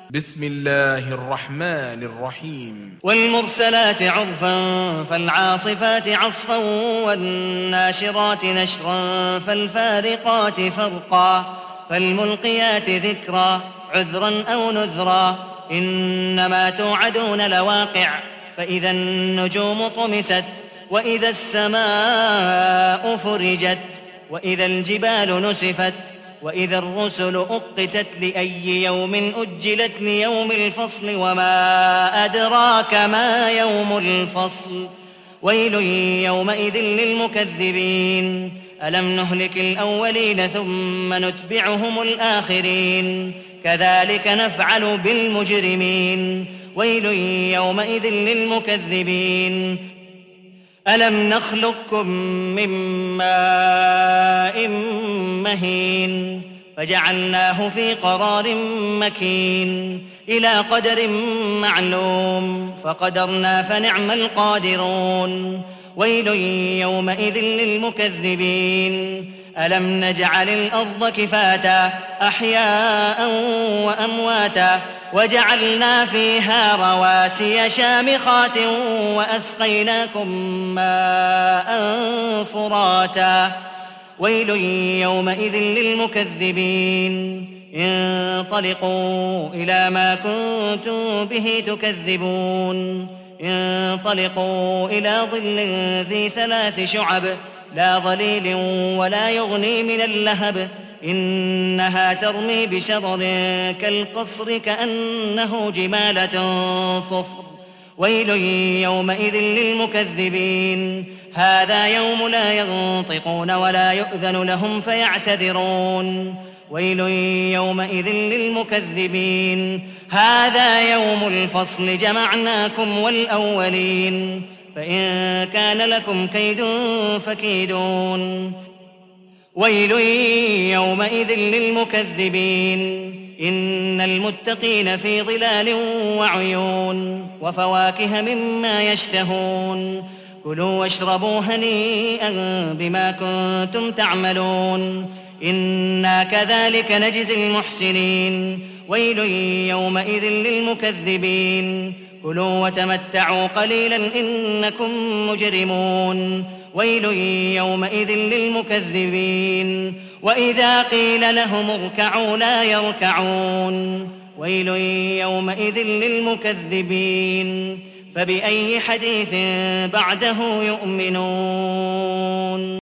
بسم الله الرحمن الرحيم والمرسلات عرفا فالعاصفات عصفا والناشرات نشرا فالفارقات فرقا فالملقيات ذكرا عذرا أو نذرا إنما توعدون لواقع فإذا النجوم طمست وإذا السماء فرجت وإذا الجبال نسفت وإذا الرسل أقتت لأي يوم أجلت ليوم الفصل وما أدراك ما يوم الفصل ويل يومئذ للمكذبين ألم نهلك الأولين ثم نتبعهم الآخرين كذلك نفعل بالمجرمين ويل يومئذ للمكذبين ألم نخلقكم من ماء مهين فجعلناه في قرار مكين إلى قدر معلوم فقدرنا فنعم القادرون ويل يومئذ للمكذبين ألم نجعل الأرض كفاتا أحياء وأمواتا وجعلنا فيها رواسي شامخات وأسقيناكم ماء فراتا ويل يومئذ للمكذبين انطلقوا إلى ما كنتم به تكذبون انطلقوا إلى ظل ذي 3 شعب لا ظليل ولا يغني من اللهب إنها ترمي بشرر كالقصر كأنه جمالة صفر ويل يومئذ للمكذبين هذا يوم لا ينطقون ولا يؤذن لهم فيعتذرون ويل يومئذ للمكذبين هذا يوم الفصل جمعناكم والأولين فإن كان لكم كيد فكيدون ويل يومئذ للمكذبين إن المتقين في ظلال وعيون وفواكه مما يشتهون كلوا واشربوا هنيئا بما كنتم تعملون إنا كذلك نجزي المحسنين ويل يومئذ للمكذبين كلوا وتمتعوا قليلا إنكم مجرمون ويل يومئذ للمكذبين وإذا قيل لهم اركعوا لا يركعون ويل يومئذ للمكذبين فبأي حديث بعده يؤمنون